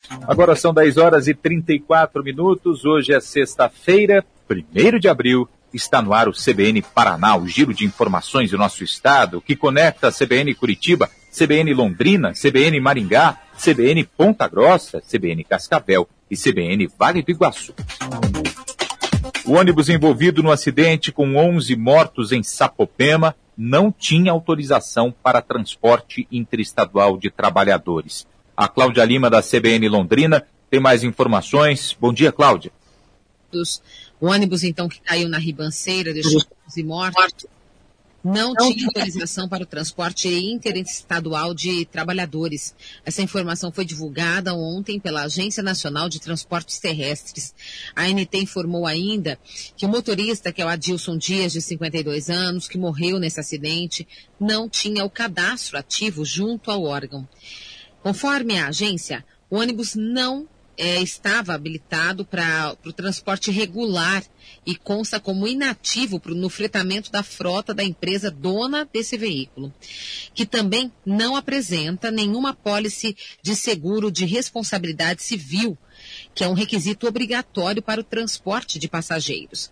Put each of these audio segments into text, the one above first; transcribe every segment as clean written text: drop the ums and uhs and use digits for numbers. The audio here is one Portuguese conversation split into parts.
Agora são 10h34. Hoje é sexta-feira, 1º de abril. Está no ar o CBN Paraná, o giro de informações do nosso estado, que conecta a CBN Curitiba, CBN Londrina, CBN Maringá, CBN Ponta Grossa, CBN Cascavel e CBN Vale do Iguaçu. O ônibus envolvido no acidente com 11 mortos em Sapopema não tinha autorização para transporte interestadual de trabalhadores. A Cláudia Lima, da CBN Londrina, tem mais informações. Bom dia, Cláudia. O ônibus, então, que caiu na ribanceira, deixou 11 mortos, não tinha autorização para o transporte interestadual de trabalhadores. Essa informação foi divulgada ontem pela Agência Nacional de Transportes Terrestres. A ANT informou ainda que o motorista, que é o Adilson Dias, de 52 anos, que morreu nesse acidente, não tinha o cadastro ativo junto ao órgão. Conforme a agência, o ônibus não estava habilitado para o transporte regular e consta como inativo no fretamento da frota da empresa dona desse veículo, que também não apresenta nenhuma apólice de seguro de responsabilidade civil, que é um requisito obrigatório para o transporte de passageiros.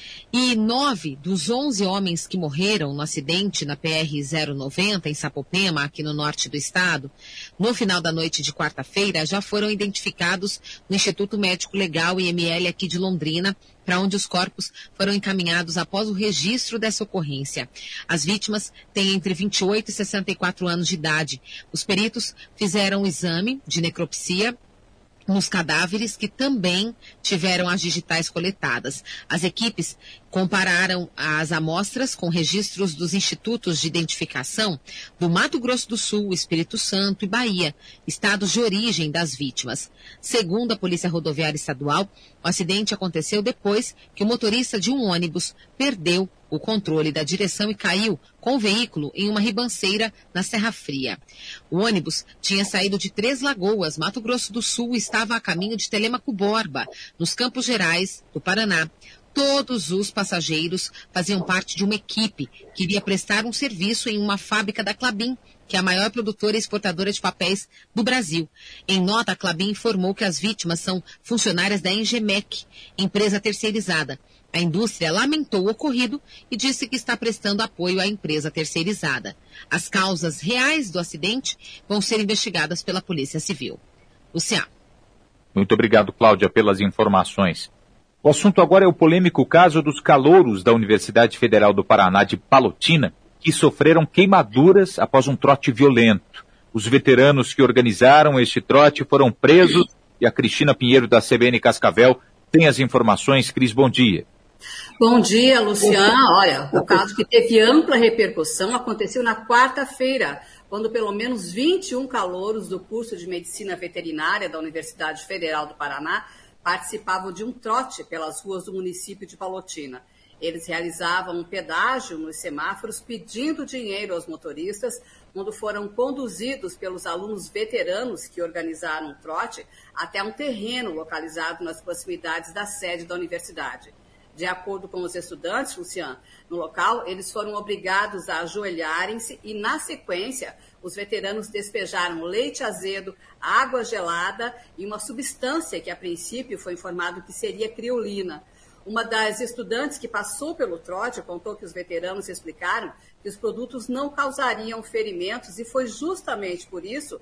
E 9 dos 11 homens que morreram no acidente na PR-090, em Sapopema, aqui no norte do estado, no final da noite de quarta-feira, já foram identificados no Instituto Médico Legal IML aqui de Londrina, para onde os corpos foram encaminhados após o registro dessa ocorrência. As vítimas têm entre 28 e 64 anos de idade. Os peritos fizeram um exame de necropsia nos cadáveres, que também tiveram as digitais coletadas. As equipes compararam as amostras com registros dos institutos de identificação do Mato Grosso do Sul, Espírito Santo e Bahia, estados de origem das vítimas. Segundo a Polícia Rodoviária Estadual, o acidente aconteceu depois que o motorista de um ônibus perdeu o controle da direção e caiu com o veículo em uma ribanceira na Serra Fria. O ônibus tinha saído de Três Lagoas, Mato Grosso do Sul, e estava a caminho de Telêmaco Borba, nos Campos Gerais do Paraná. Todos os passageiros faziam parte de uma equipe que iria prestar um serviço em uma fábrica da Klabin, que é a maior produtora e exportadora de papéis do Brasil. Em nota, a Klabin informou que as vítimas são funcionárias da Engemec, empresa terceirizada. A indústria lamentou o ocorrido e disse que está prestando apoio à empresa terceirizada. As causas reais do acidente vão ser investigadas pela Polícia Civil. Luciano. Muito obrigado, Cláudia, pelas informações. O assunto agora é o polêmico caso dos calouros da Universidade Federal do Paraná de Palotina, que sofreram queimaduras após um trote violento. Os veteranos que organizaram este trote foram presos e a Cristina Pinheiro, da CBN Cascavel, tem as informações. Cris, bom dia. Bom dia, Luciano. Olha, o caso que teve ampla repercussão aconteceu na quarta-feira, quando pelo menos 21 calouros do curso de Medicina Veterinária da Universidade Federal do Paraná participavam de um trote pelas ruas do município de Palotina. Eles realizavam um pedágio nos semáforos pedindo dinheiro aos motoristas, quando foram conduzidos pelos alunos veteranos que organizaram o trote até um terreno localizado nas proximidades da sede da universidade. De acordo com os estudantes, Luciano, no local, eles foram obrigados a ajoelharem-se e, na sequência, os veteranos despejaram leite azedo, água gelada e uma substância que, a princípio, foi informado que seria criolina. Uma das estudantes que passou pelo trote contou que os veteranos explicaram que os produtos não causariam ferimentos e foi justamente por isso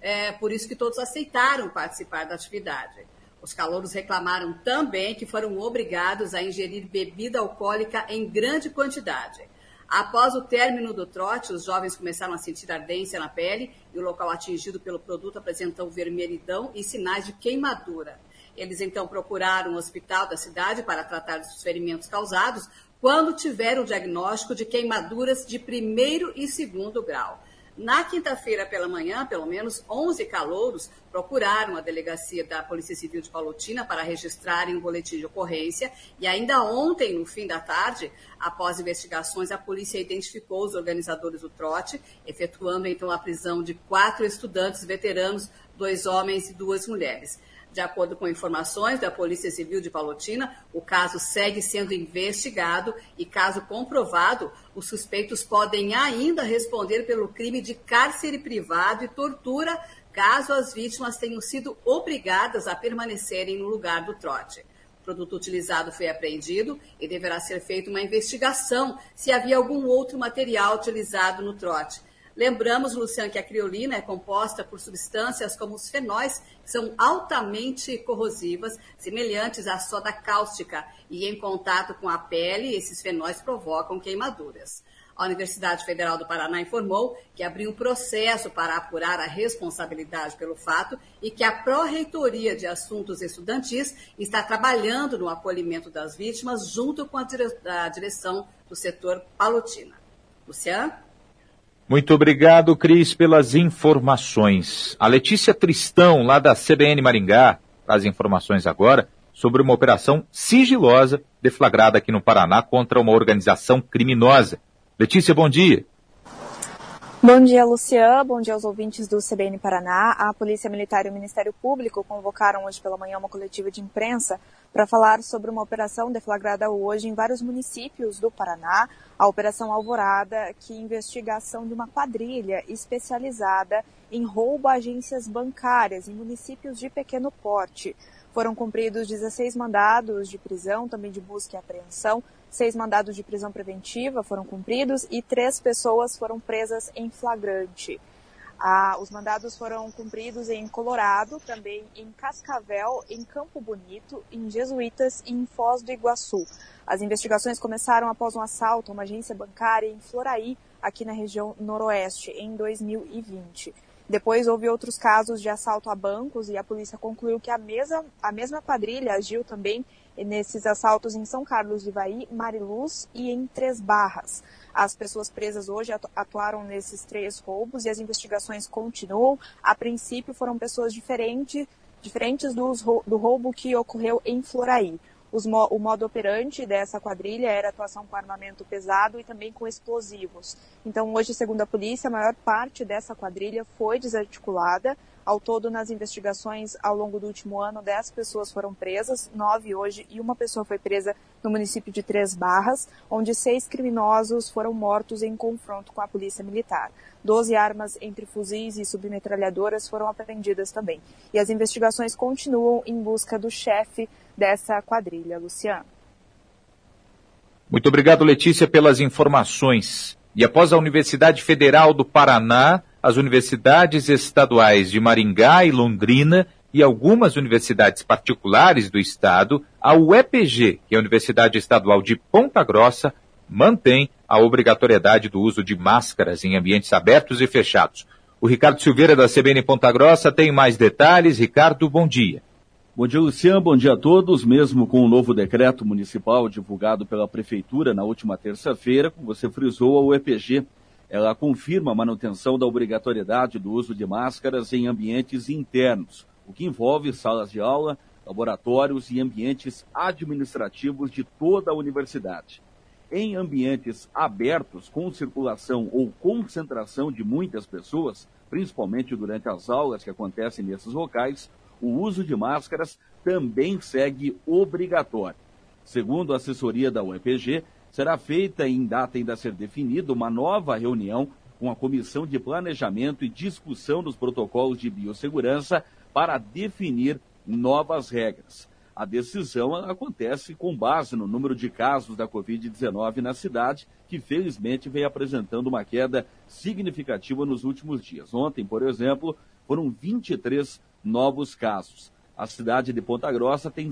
que todos aceitaram participar da atividade. Os calouros reclamaram também que foram obrigados a ingerir bebida alcoólica em grande quantidade. Após o término do trote, os jovens começaram a sentir ardência na pele e o local atingido pelo produto apresentou vermelhidão e sinais de queimadura. Eles então procuraram o hospital da cidade para tratar dos ferimentos causados quando tiveram o diagnóstico de queimaduras de 1º e 2º grau. Na quinta-feira pela manhã, pelo menos 11 calouros procuraram a delegacia da Polícia Civil de Palotina para registrarem um boletim de ocorrência e ainda ontem, no fim da tarde, após investigações, a polícia identificou os organizadores do trote, efetuando então a prisão de 4 estudantes veteranos, 2 homens e 2 mulheres. De acordo com informações da Polícia Civil de Palotina, o caso segue sendo investigado e, caso comprovado, os suspeitos podem ainda responder pelo crime de cárcere privado e tortura, caso as vítimas tenham sido obrigadas a permanecerem no lugar do trote. O produto utilizado foi apreendido e deverá ser feita uma investigação se havia algum outro material utilizado no trote. Lembramos, Luciano, que a criolina é composta por substâncias como os fenóis, que são altamente corrosivas, semelhantes à soda cáustica, e em contato com a pele, esses fenóis provocam queimaduras. A Universidade Federal do Paraná informou que abriu um processo para apurar a responsabilidade pelo fato e que a Pró-Reitoria de Assuntos Estudantis está trabalhando no acolhimento das vítimas junto com a direção do setor Palotina. Luciano? Muito obrigado, Cris, pelas informações. A Letícia Tristão, lá da CBN Maringá, traz informações agora sobre uma operação sigilosa deflagrada aqui no Paraná contra uma organização criminosa. Letícia, bom dia. Bom dia, Luciano. Bom dia aos ouvintes do CBN Paraná. A Polícia Militar e o Ministério Público convocaram hoje pela manhã uma coletiva de imprensa para falar sobre uma operação deflagrada hoje em vários municípios do Paraná, a Operação Alvorada, que investiga a ação de uma quadrilha especializada em roubo a agências bancárias em municípios de pequeno porte. Foram cumpridos 16 mandados de prisão, também de busca e apreensão, 6 mandados de prisão preventiva foram cumpridos e 3 pessoas foram presas em flagrante. Os mandados foram cumpridos em Colorado, também em Cascavel, em Campo Bonito, em Jesuítas e em Foz do Iguaçu. As investigações começaram após um assalto a uma agência bancária em Floraí, aqui na região noroeste, em 2020. Depois houve outros casos de assalto a bancos e a polícia concluiu que a mesma quadrilha agiu também nesses assaltos em São Carlos do Ivaí, Mariluz e em Três Barras. As pessoas presas hoje atuaram nesses 3 roubos e as investigações continuam. A princípio foram pessoas diferentes do roubo que ocorreu em Floraí. O modo operante dessa quadrilha era atuação com armamento pesado e também com explosivos. Então, hoje, segundo a polícia, a maior parte dessa quadrilha foi desarticulada. Ao todo, nas investigações, ao longo do último ano, 10 pessoas foram presas, 9 hoje, e uma pessoa foi presa no município de Três Barras, onde 6 criminosos foram mortos em confronto com a polícia militar. 12 armas entre fuzis e submetralhadoras foram apreendidas também. E as investigações continuam em busca do chefe dessa quadrilha, Luciano. Muito obrigado, Letícia, pelas informações. E após a Universidade Federal do Paraná, as universidades estaduais de Maringá e Londrina e algumas universidades particulares do estado, a UEPG, que é a Universidade Estadual de Ponta Grossa, mantém a obrigatoriedade do uso de máscaras em ambientes abertos e fechados. O Ricardo Silveira, da CBN Ponta Grossa, tem mais detalhes. Ricardo, bom dia. Bom dia, Luciano. Bom dia a todos. Mesmo com o novo decreto municipal divulgado pela Prefeitura na última terça-feira, como você frisou, a UEPG, ela confirma a manutenção da obrigatoriedade do uso de máscaras em ambientes internos, o que envolve salas de aula, laboratórios e ambientes administrativos de toda a universidade. Em ambientes abertos, com circulação ou concentração de muitas pessoas, principalmente durante as aulas que acontecem nesses locais, o uso de máscaras também segue obrigatório. Segundo a assessoria da UEPG, será feita em data ainda a ser definida uma nova reunião com a Comissão de Planejamento e Discussão dos Protocolos de Biossegurança para definir novas regras. A decisão acontece com base no número de casos da Covid-19 na cidade, que felizmente vem apresentando uma queda significativa nos últimos dias. Ontem, por exemplo, foram 23 novos casos. A cidade de Ponta Grossa tem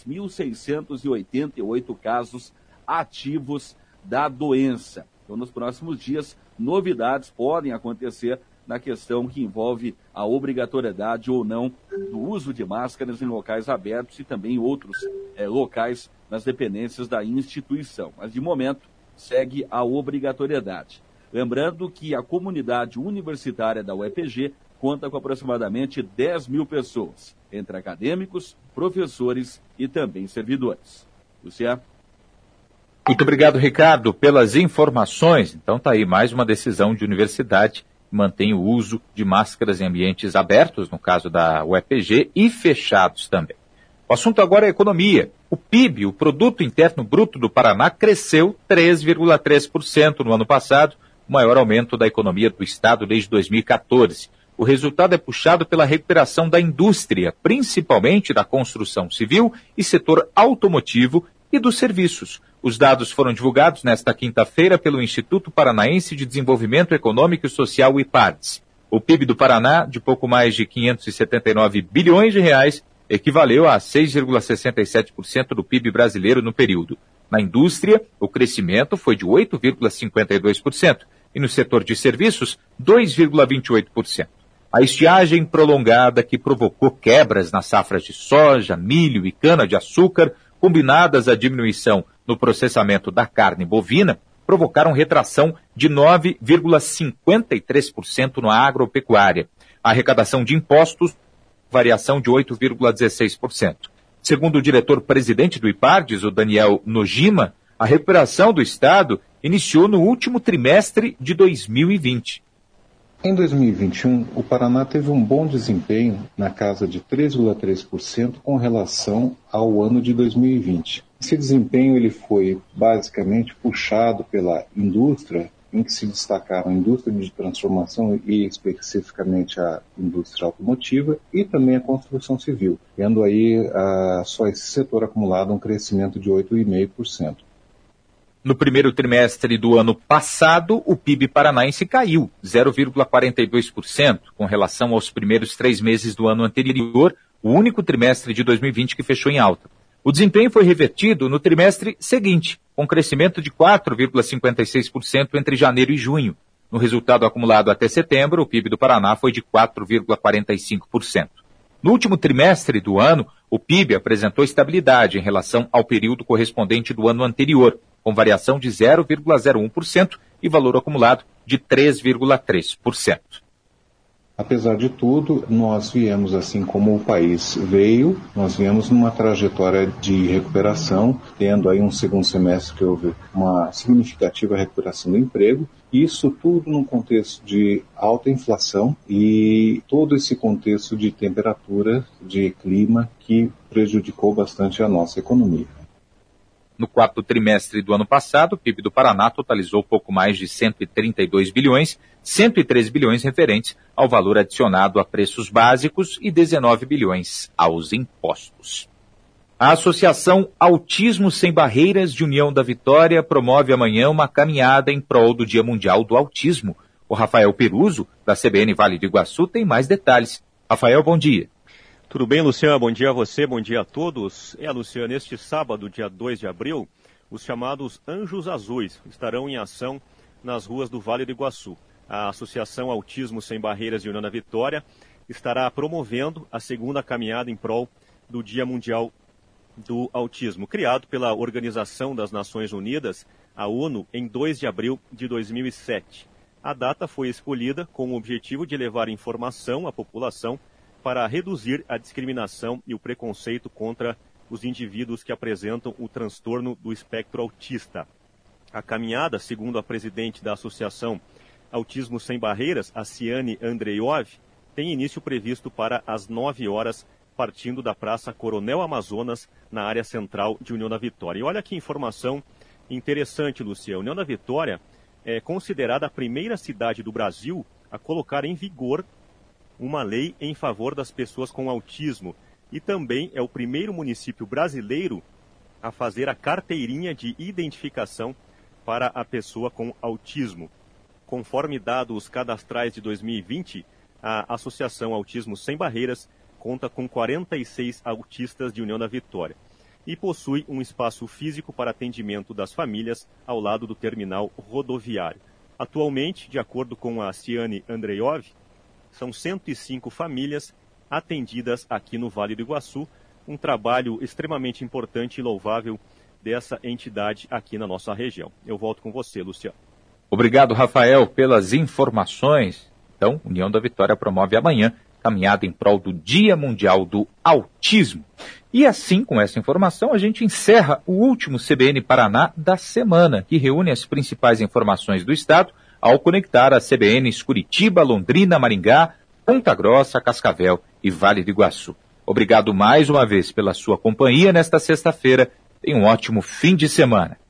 6.688 casos ativos da doença. Então, nos próximos dias, novidades podem acontecer na questão que envolve a obrigatoriedade ou não do uso de máscaras em locais abertos e também outros locais nas dependências da instituição. Mas, de momento, segue a obrigatoriedade. Lembrando que a comunidade universitária da UEPG conta com aproximadamente 10 mil pessoas, entre acadêmicos, professores e também servidores. Luciano? Muito obrigado, Ricardo, pelas informações. Então tá aí mais uma decisão de universidade que mantém o uso de máscaras em ambientes abertos, no caso da UEPG, e fechados também. O assunto agora é economia. O PIB, o Produto Interno Bruto do Paraná, cresceu 3,3% no ano passado, o maior aumento da economia do estado desde 2014. o resultado é puxado pela recuperação da indústria, principalmente da construção civil e setor automotivo e dos serviços. Os dados foram divulgados nesta quinta-feira pelo Instituto Paranaense de Desenvolvimento Econômico e Social, o IPARDES. O PIB do Paraná, de pouco mais de 579 bilhões de reais, equivaleu a 6,67% do PIB brasileiro no período. Na indústria, o crescimento foi de 8,52% e no setor de serviços, 2,28%. A estiagem prolongada que provocou quebras nas safras de soja, milho e cana-de-açúcar, combinadas à diminuição no processamento da carne bovina, provocaram retração de 9,53% na agropecuária. A arrecadação de impostos, variação de 8,16%. Segundo o diretor-presidente do IPARDES, o Daniel Nojima, a recuperação do Estado iniciou no último trimestre de 2020. Em 2021, o Paraná teve um bom desempenho na casa de 3,3% com relação ao ano de 2020. Esse desempenho ele foi basicamente puxado pela indústria, em que se destacaram a indústria de transformação e especificamente a indústria automotiva e também a construção civil, tendo aí só esse setor acumulado um crescimento de 8,5%. No primeiro trimestre do ano passado, o PIB paranaense caiu 0,42% com relação aos primeiros 3 meses do ano anterior, o único trimestre de 2020 que fechou em alta. O desempenho foi revertido no trimestre seguinte, com crescimento de 4,56% entre janeiro e junho. No resultado acumulado até setembro, o PIB do Paraná foi de 4,45%. No último trimestre do ano, o PIB apresentou estabilidade em relação ao período correspondente do ano anterior, com variação de 0,01% e valor acumulado de 3,3%. Apesar de tudo, nós viemos, assim como o país veio, nós viemos numa trajetória de recuperação, tendo aí um segundo semestre que houve uma significativa recuperação do emprego, isso tudo num contexto de alta inflação e todo esse contexto de temperatura, de clima, que prejudicou bastante a nossa economia. No quarto trimestre do ano passado, o PIB do Paraná totalizou pouco mais de 132 bilhões, 103 bilhões referentes ao valor adicionado a preços básicos e 19 bilhões aos impostos. A Associação Autismo Sem Barreiras de União da Vitória promove amanhã uma caminhada em prol do Dia Mundial do Autismo. O Rafael Peruso, da CBN Vale do Iguaçu, tem mais detalhes. Rafael, bom dia. Tudo bem, Luciano? Bom dia a você, bom dia a todos. Luciano, neste sábado, dia 2 de abril, os chamados Anjos Azuis estarão em ação nas ruas do Vale do Iguaçu. A Associação Autismo Sem Barreiras de União da Vitória estará promovendo a segunda caminhada em prol do Dia Mundial do Autismo, criado pela Organização das Nações Unidas, a ONU, em 2 de abril de 2007. A data foi escolhida com o objetivo de levar informação à população para reduzir a discriminação e o preconceito contra os indivíduos que apresentam o transtorno do espectro autista. A caminhada, segundo a presidente da Associação Autismo Sem Barreiras, a Ciane Andreiov, tem início previsto para as 9 horas, partindo da Praça Coronel Amazonas, na área central de União da Vitória. E olha que informação interessante, Luciano. União da Vitória é considerada a primeira cidade do Brasil a colocar em vigor uma lei em favor das pessoas com autismo e também é o primeiro município brasileiro a fazer a carteirinha de identificação para a pessoa com autismo. Conforme dados cadastrais de 2020, a Associação Autismo Sem Barreiras conta com 46 autistas de União da Vitória e possui um espaço físico para atendimento das famílias ao lado do terminal rodoviário. Atualmente, de acordo com a Ciane Andreiov, são 105 famílias atendidas aqui no Vale do Iguaçu, um trabalho extremamente importante e louvável dessa entidade aqui na nossa região. Eu volto com você, Luciano. Obrigado, Rafael, pelas informações. Então, União da Vitória promove amanhã caminhada em prol do Dia Mundial do Autismo. E assim, com essa informação, a gente encerra o último CBN Paraná da semana, que reúne as principais informações do Estado ao conectar as CBNs Curitiba, Londrina, Maringá, Ponta Grossa, Cascavel e Vale do Iguaçu. Obrigado mais uma vez pela sua companhia nesta sexta-feira. Tenha um ótimo fim de semana.